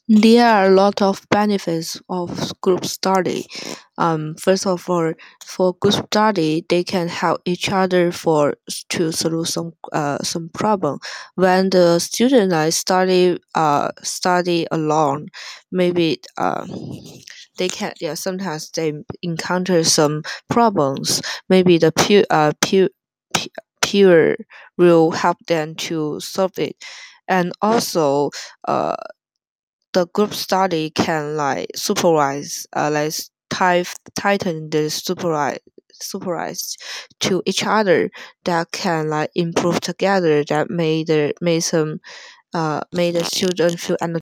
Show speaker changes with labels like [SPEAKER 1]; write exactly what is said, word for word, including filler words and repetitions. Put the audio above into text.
[SPEAKER 1] There are a lot of benefits of group study. Um, first of all, for group study, they can help each other for to solve some uh, some problem. When the student like study uh study alone, maybe uh they can yeah sometimes they encounter some problems. Maybe the peer uh peer peer will help them to solve it, and also uh the group study can like supervise uh, like type tighten the supervise supervise to each other that can like improve together that made the made some uh made the children feel